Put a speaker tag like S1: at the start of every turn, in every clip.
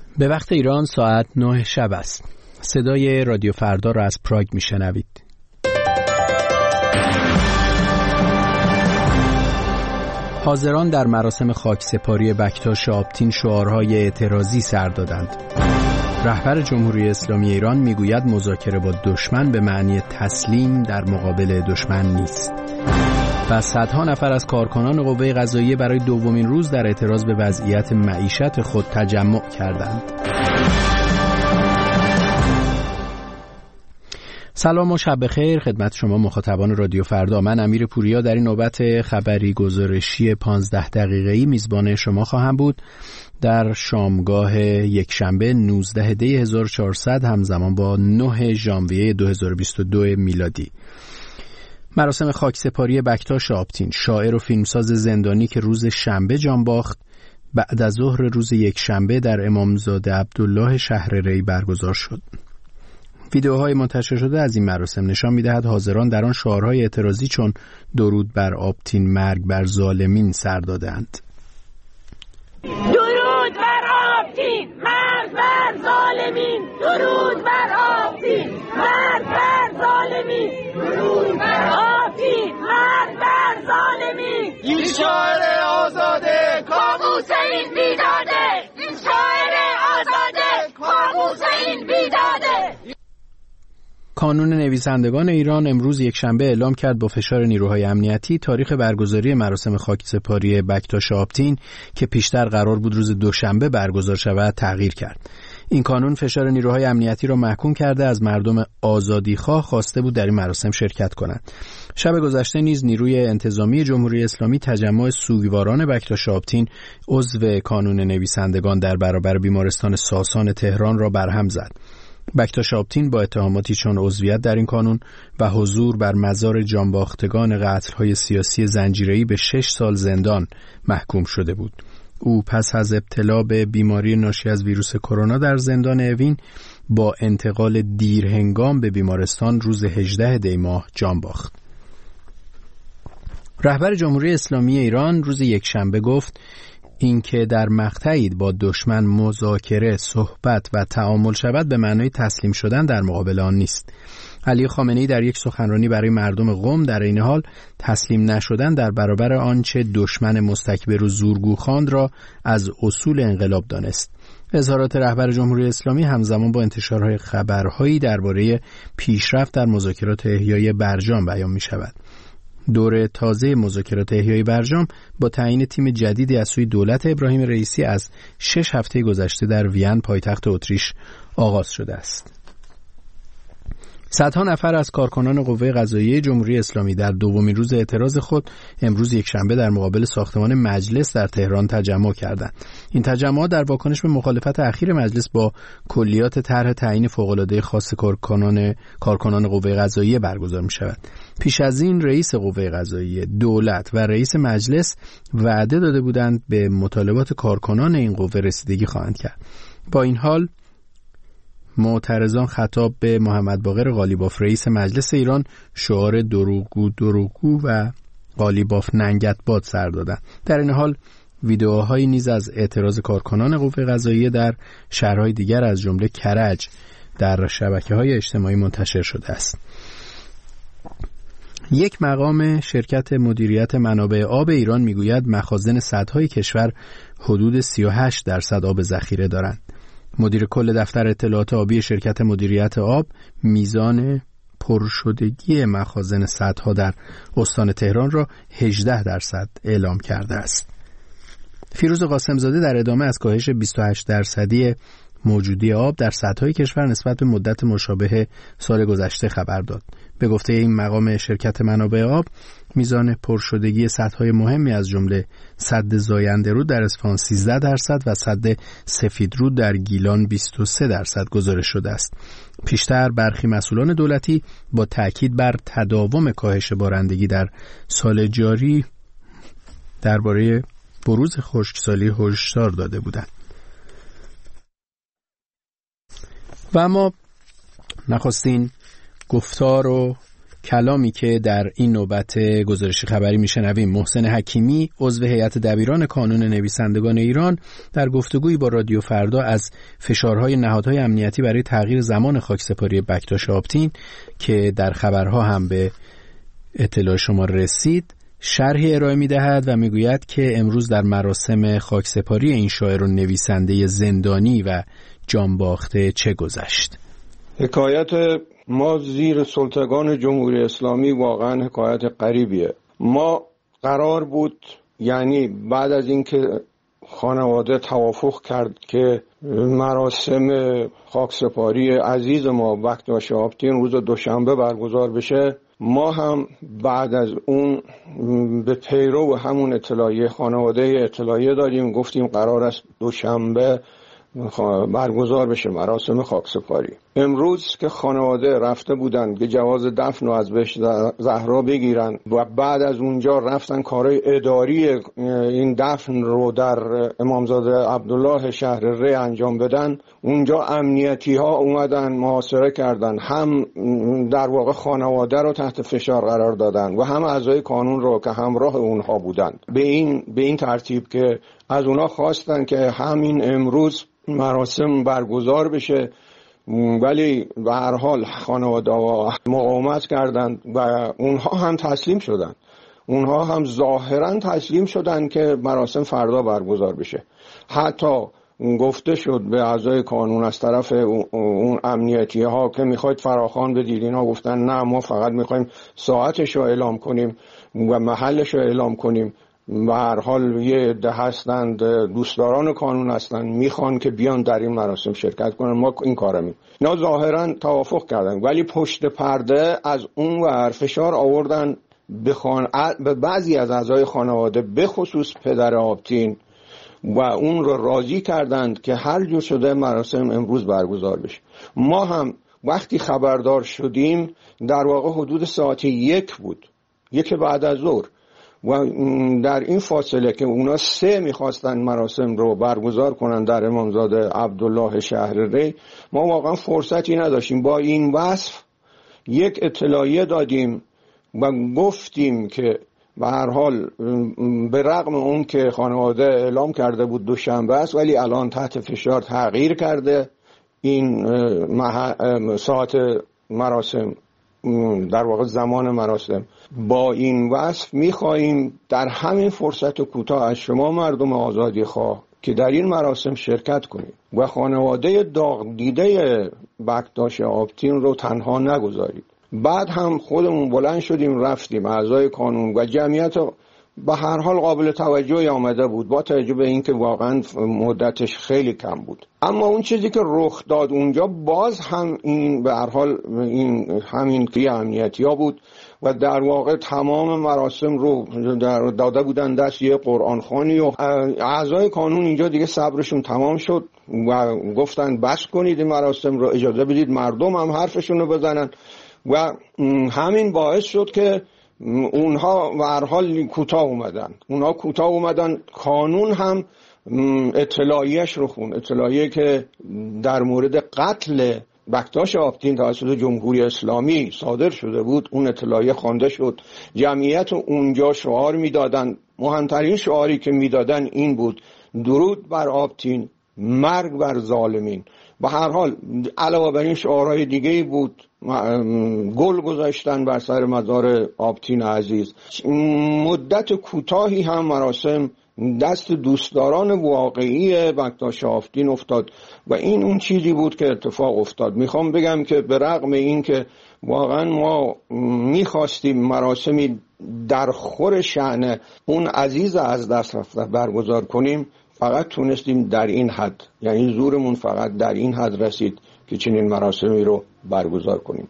S1: به وقت ایران ساعت 9 شب است. صدای رادیو فردا را از پراگ میشنوید. حاضران در مراسم خاکسپاری بکتاش آبتین شعارهای اعتراضی سر دادند. رهبر جمهوری اسلامی ایران میگوید مذاکره با دشمن به معنی تسلیم در مقابل دشمن نیست. و صدها نفر از کارکنان قوه قضاییه برای دومین روز در اعتراض به وضعیت معیشت خود تجمع کردند. سلام و شب بخیر خدمت شما مخاطبان رادیو فردا. من امیر پوریا در این نوبت خبری گزارشی 15 دقیقه‌ای میزبان شما خواهم بود. در شامگاه یکشنبه 19 دی 1400 همزمان با 9 ژانویه 2022 میلادی. مراسم خاکسپاری بکتاش آبتین، شاعر و فیلمساز زندانی که روز شنبه جان باخت، بعد از ظهر روز یکشنبه در امامزاده عبدالله شهر ری برگزار شد. ویدیوهای منتشر شده از این مراسم نشان می‌دهد حاضران در آن شعارهای اعتراضی چون درود بر آبتین، مرگ بر ظالمین سر دادند.
S2: درود بر آبتین، مرگ بر ظالمین. درود بر آبتین، مرگ بر ظالمین. درود بر آبتین، مرگ بر ظالمین.
S3: این شاعر آزاده
S2: کابوس این بیداده. این شاعر آزاده کابوس این بیداده.
S1: کانون نویسندگان ایران امروز یکشنبه اعلام کرد با فشار نیروهای امنیتی تاریخ برگزاری مراسم خاکسپاری بکتاش آبتین که پیشتر قرار بود روز دوشنبه برگزار شود تغییر کرد. این کانون فشار نیروهای امنیتی را محکوم کرده از مردم آزادیخواه خواسته بود در این مراسم شرکت کنند. شب گذشته نیز نیروی انتظامی جمهوری اسلامی تجمع سوگواران بکتاش آبتین عضو کانون نویسندگان در برابر بیمارستان ساسان تهران را برهم زد. بکتاش آبتین با اتهاماتی چون عضویت در این کانون و حضور بر مزار جانباختگان قتل‌های سیاسی زنجیره‌ای به 6 سال زندان محکوم شده بود. او پس از ابتلا به بیماری ناشی از ویروس کرونا در زندان اوین با انتقال دیرهنگام به بیمارستان روز 18 دی ماه جان باخت. رهبر جمهوری اسلامی ایران روز یکشنبه گفت اینکه در مقطعی با دشمن مذاکره، صحبت و تعامل شود به معنای تسلیم شدن در مقابل آن نیست. علی خامنه‌ای در یک سخنرانی برای مردم قم در این حال تسلیم نشدن در برابر آنچه دشمن مستکبر و زورگو خواند را از اصول انقلاب دانست. اظهارات رهبر جمهوری اسلامی همزمان با انتشارهای خبرهایی درباره پیشرفت در مذاکرات احیای برجام بیان می شود. دور تازه مذاکرات احیای برجام با تعیین تیم جدیدی از سوی دولت ابراهیم رئیسی از 6 هفته گذشته در وین پایتخت اتریش آغاز شده است. صدها نفر از کارکنان قوه قضاییه جمهوری اسلامی در دومین روز اعتراض خود امروز یکشنبه در مقابل ساختمان مجلس در تهران تجمع کردند. این تجمعات در واکنش به مخالفت اخیر مجلس با کلیات طرح تعیین فوق‌العاده خاص کارکنان قوه قضاییه برگزار می‌شود. پیش از این رئیس قوه قضاییه، دولت و رئیس مجلس وعده داده بودند به مطالبات کارکنان این قوه رسیدگی خواهند کرد. با این حال معترضان خطاب به محمد باقر قالیباف رئیس مجلس ایران شعار دروغگو و قالیباف ننگت باد سر دادند. در این حال ویدئوهایی نیز از اعتراض کارکنان قوه قضاییه در شهرهای دیگر از جمله کرج در شبکه‌های اجتماعی منتشر شده است. یک مقام شرکت مدیریت منابع آب ایران میگوید مخازن سدهای کشور حدود 38% آب ذخیره دارند. مدیر کل دفتر اطلاعات آبی شرکت مدیریت آب میزان پرشدگی مخازن سدها در استان تهران را 18% اعلام کرده است. فیروز قاسمزاده در ادامه از کاهش 28% موجودی آب در سدهای کشور نسبت به مدت مشابه سال گذشته خبر داد. به گفته این مقام شرکت منابع آب، میزان پرشدگی سدهای مهمی از جمله سد زاینده رود در اصفهان 13% و سد سفیدرود در گیلان 23% گزارش شده است. پیشتر برخی مسئولان دولتی با تاکید بر تداوم کاهش بارندگی در سال جاری درباره بروز خشکسالی هشدار داده بودند. و اما نخستین گفتار و کلامی که در این نوبت گزارش خبری میشنویم. محسن حکیمی عضو هیئت دبیران کانون نویسندگان ایران در گفتگویی با رادیو فردا از فشارهای نهادهای امنیتی برای تغییر زمان خاکسپاری بکتاش آبتین که در خبرها هم به اطلاع شما رسید شرحی ارائه می‌دهد و میگوید که امروز در مراسم خاکسپاری این شاعر و نویسنده زندانی و جانباخته چه گذشت.
S4: حکایت ما زیر سلطگان جمهوری اسلامی واقعا حکایت غریبیه. ما قرار بود، یعنی بعد از اینکه خانواده توافق کرد که مراسم خاکسپاری عزیز ما بکتاش آبتین روز دوشنبه برگزار بشه، ما هم بعد از اون به پیرو همون اطلاعیه خانواده اطلاعیه دادیم، گفتیم قرار است دوشنبه برگزار بشه مراسم خاکسپاری. امروز که خانواده رفته بودن که جواز دفن رو از بهشت زهرا بگیرن و بعد از اونجا رفتن کارهای اداری این دفن رو در امامزاده عبدالله شهر ری انجام بدن، اونجا امنیتی ها اومدن محاصره کردن، هم در واقع خانواده رو تحت فشار قرار دادن و هم اعضای کانون رو که همراه اونها بودن. به این ترتیب که از اونها خواستن که همین امروز مراسم برگزار بشه، ولی به هر حال خانواده مقاومت کردند و اونها هم تسلیم شدند. اونها هم ظاهرا تسلیم شدند که مراسم فردا برگزار بشه. حتی گفته شد به اعضای کانون از طرف اون امنیتی ها که میخواید فراخوان بدید، اینا گفتن نه، ما فقط میخوایم ساعتش رو اعلام کنیم و محلش رو اعلام کنیم. به هر حال یه عده هستند، دوستداران کانون هستند، میخوان که بیان در این مراسم شرکت کنن، ما این کارو میکنیم. اینا ظاهرا توافق کردن، ولی پشت پرده از اون ور فشار آوردن به بعضی از اعضای خانواده، به خصوص پدر آبتین، و اون رو راضی کردند که هر جور شده مراسم امروز برگزار بشه. ما هم وقتی خبردار شدیم در واقع حدود ساعت 1 بود، 1 بعد از ظهر، و در این فاصله که اونا 3 میخواستن مراسم رو برگزار کنن در امامزاده عبدالله شهر ری، ما واقعا فرصتی نداشتیم. با این وصف یک اطلاعیه دادیم و گفتیم که به هر حال به رغم اون که خانواده اعلام کرده بود دوشنبه است، ولی الان تحت فشار تغییر کرده این ساعت مراسم، در واقع زمان مراسم. با این وصف می‌خواهیم در همین فرصت کوتاه از شما مردم آزادی خواه که در این مراسم شرکت کنید و خانواده داغ دیده بکتاش آبتین رو تنها نگذارید. بعد هم خودمون بلند شدیم رفتیم، اعضای کانون و جمعیت به هر حال قابل توجهی آمده بود با توجه به اینکه واقعا مدتش خیلی کم بود. اما اون چیزی که رخ داد اونجا باز هم این به هر حال این همین که امنیتی ها بود و در واقع تمام مراسم رو داده بودن دست یه قرآن خوانی و اعضای کانون اینجا دیگه صبرشون تمام شد و گفتن بس کنید این مراسم رو، اجازه بدید مردم هم حرفشون رو بزنن و همین باعث شد که اونها به هر حال کوتاه اومدن. کانون هم اطلاعیه‌اش رو خون، اطلاعیه که در مورد قتل بکتاش آبتین توسط جمهوری اسلامی صادر شده بود، اون اطلاعیه خوانده شد. جمعیت اونجا شعار میدادن، مهمترین شعاری که میدادن این بود: درود بر آبتین، مرگ بر ظالمین. به هر حال علاوه بر این شعارهای دیگه‌ای بود، گل گذاشتن بر سر مزار آبتین عزیز. مدت کوتاهی هم مراسم دست دوستداران واقعی بکتاش آبتین افتاد و این اون چیزی بود که اتفاق افتاد. میخوام بگم که به رغم این که واقعا ما میخواستیم مراسمی در خور شأن اون عزیز از دست رفته برگزار کنیم، فقط تونستیم در این حد، یعنی زورمون فقط در این حد رسید که چنین مراسمی رو برگزار کنیم.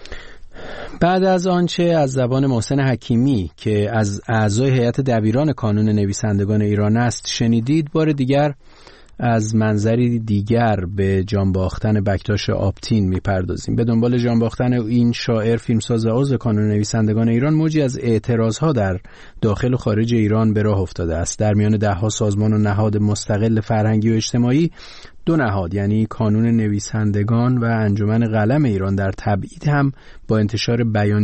S1: بعد از آنچه از زبان محسن حکیمی که از اعضای هیئت دبیران کانون نویسندگان ایران است شنیدید، بار دیگر از منظری دیگر به جان باختن بکتاش آپتین میپردازیم. به دنبال جان باختن این شاعر، فیلمساز و عضو کانون نویسندگان ایران، موجی از اعتراضها در داخل و خارج ایران به راه افتاده است. در میان دهها سازمان و نهاد مستقل فرهنگی و اجتماعی، دو نهاد یعنی کانون نویسندگان و انجمن قلم ایران در تبعید هم با انتشار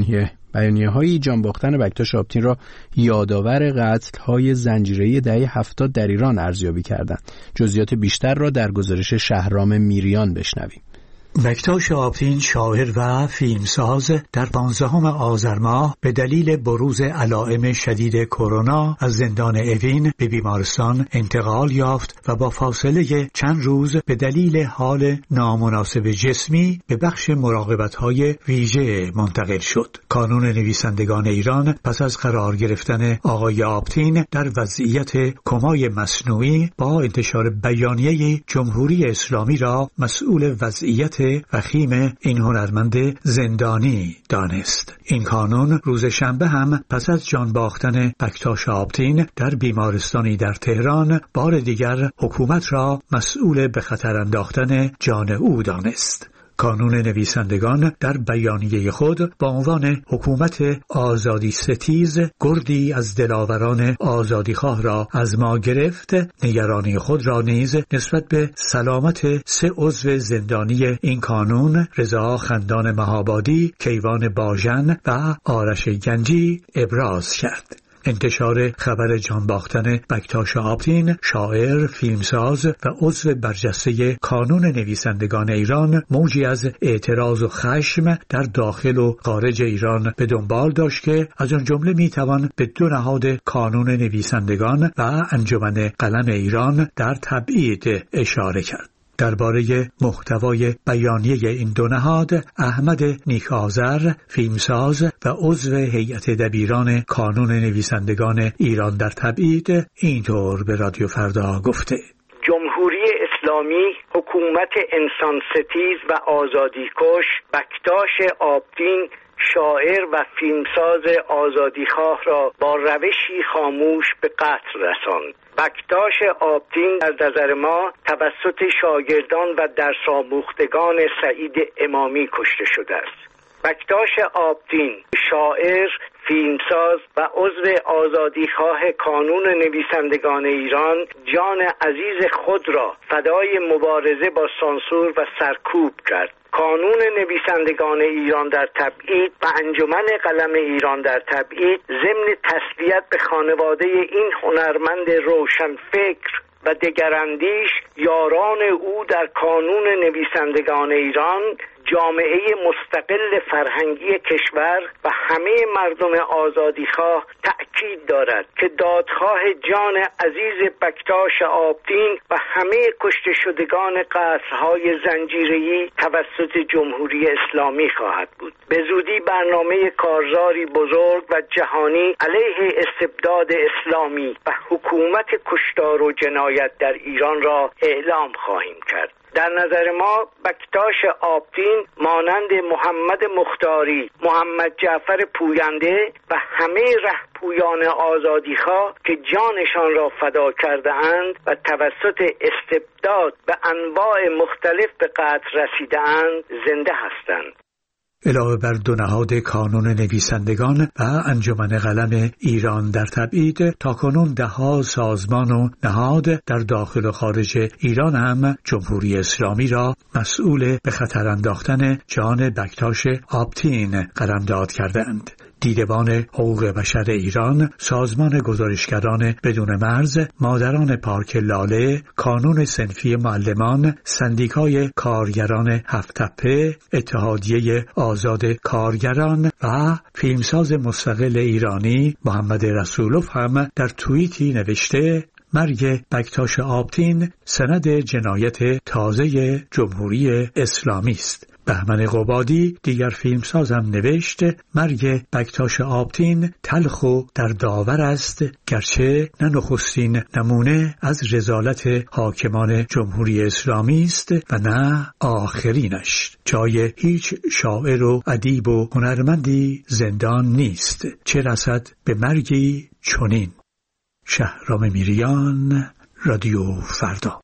S1: بیانیه‌های جان باختن بکتاش آپتین را یادآور قتل‌های زنجیره‌ای دهه 70 در ایران ارزیابی کردند. جزئیات بیشتر را در گزارش شهرام میریان بشنویم.
S5: بکتاش آپتین، شاعر و فیلمساز، در 15 آذر ماه به دلیل بروز علائم شدید کرونا از زندان اوین به بیمارستان انتقال یافت و با فاصله چند روز به دلیل حال نامناسب جسمی به بخش مراقبت‌های ویژه منتقل شد. کانون نویسندگان ایران پس از قرار گرفتن آقای آپتین در وضعیت کمای مصنوعی با انتشار بیانیه جمهوری اسلامی را مسئول وضعیت وخیم این هنرمند زندانی دانست. این کانون روز شنبه هم پس از جان باختن بکتاش آپتین در بیمارستانی در تهران بار دیگر حکومت را مسئول به خطر انداختن جان او دانست. کانون نویسندگان در بیانیه خود با عنوان حکومت آزادی ستیز گردی از دلاوران آزادیخواه را از ما گرفت، نگرانی خود را نیز نسبت به سلامت 3 عضو زندانی این کانون، رضا خندان مهابادی، کیوان باژن و آرش گنجی ابراز کرد. انتشار خبر جان باختن بکتاش آپتین، شاعر، فیلمساز و عضو برجسته کانون نویسندگان ایران، موجی از اعتراض و خشم در داخل و خارج ایران به دنبال داشت که از آن جمله میتوان به 2 نهاد کانون نویسندگان و انجمن قلم ایران در تبعید اشاره کرد. درباره محتوای بیانیه این 2 نهاد، احمد نیک آذر، فیلمساز و عضو هیئت دبیران کانون نویسندگان ایران در تبعید، اینطور به رادیو فردا گفته:
S6: جمهوری اسلامی، حکومت انسان ستیز و آزادیکش بکتاش آپتین، شاعر و فیلمساز آزادیخواه را با روشی خاموش به قتل رساند. بکتاش آپتین در نظر ما توسط شاگردان و درس آموختگان سعید امامی کشته شده است. بکتاش آپتین، شاعر، فیلمساز و عضو آزادیخواه کانون نویسندگان ایران، جان عزیز خود را فدای مبارزه با سانسور و سرکوب کرد. کانون نویسندگان ایران در تبعید و انجمن قلم ایران در تبعید ضمن تسلیت به خانواده این هنرمند روشنفکر و دگراندیش، یاران او در کانون نویسندگان ایران، جامعه مستقل فرهنگی کشور و همه مردم آزادیخواه تأکید دارد که دادخواه جان عزیز بکتاش آپتین و همه کشته شدگان قتل‌های زنجیره‌ای توسط جمهوری اسلامی خواهد بود. به زودی برنامه کارزاری بزرگ و جهانی علیه استبداد اسلامی و حکومت کشتار و جنایت در ایران را اعلام خواهیم کرد. در نظر ما بکتاش آپتین مانند محمد مختاری، محمد جعفر پوینده و همه رهپویان آزادیخواه که جانشان را فدا کرده اند و توسط استبداد به انواع مختلف به قتل رسیده اند زنده هستند.
S5: علاوه بر 2 نهاد کانون نویسندگان و انجمن قلم ایران در تبعید، تاکنون 10 سازمان و نهاد در داخل و خارج ایران هم جمهوری اسلامی را مسئول به خطر انداختن جان بکتاش آپتین قلمداد کردند. دیدبان حقوق بشر ایران، سازمان گزارشگران بدون مرز، مادران پارک لاله، کانون صنفی معلمان، سندیکای کارگران هفت‌تپه، اتحادیه آزاد کارگران و فیلمساز مستقل ایرانی محمد رسولوف هم در توییتی نوشته: مرگ بکتاش آپتین سند جنایت تازه جمهوری اسلامی است. بهمن قبادی، دیگر فیلمساز، هم نوشت: مرگ بکتاش آپتین تلخ و در داور است، گرچه نه نخستین نمونه از رذالت حاکمان جمهوری اسلامی است و نه آخرینش. جای هیچ شاعر و ادیب و هنرمندی زندان نیست، چه رسد به مرگی چنین. شهرام میریان، رادیو فردا.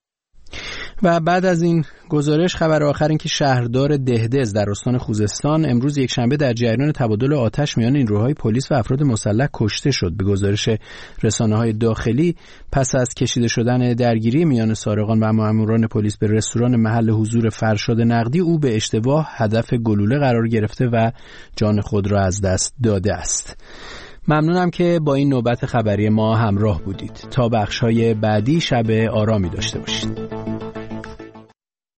S1: و بعد از این گزارش خبر آخر این که شهردار دهدز در استان خوزستان امروز یک شنبه در جریان تبادل آتش میان نیروهای پلیس و افراد مسلح کشته شد. به گزارش رسانه‌های داخلی پس از کشیده شدن درگیری میان سارقان و ماموران پلیس به رستوران محل حضور فرشاد نقدی، او به اشتباه هدف گلوله قرار گرفته و جان خود را از دست داده است. ممنونم که با این نوبت خبری ما همراه بودید. تا بخش‌های بعدی شب آرامی داشته باشید.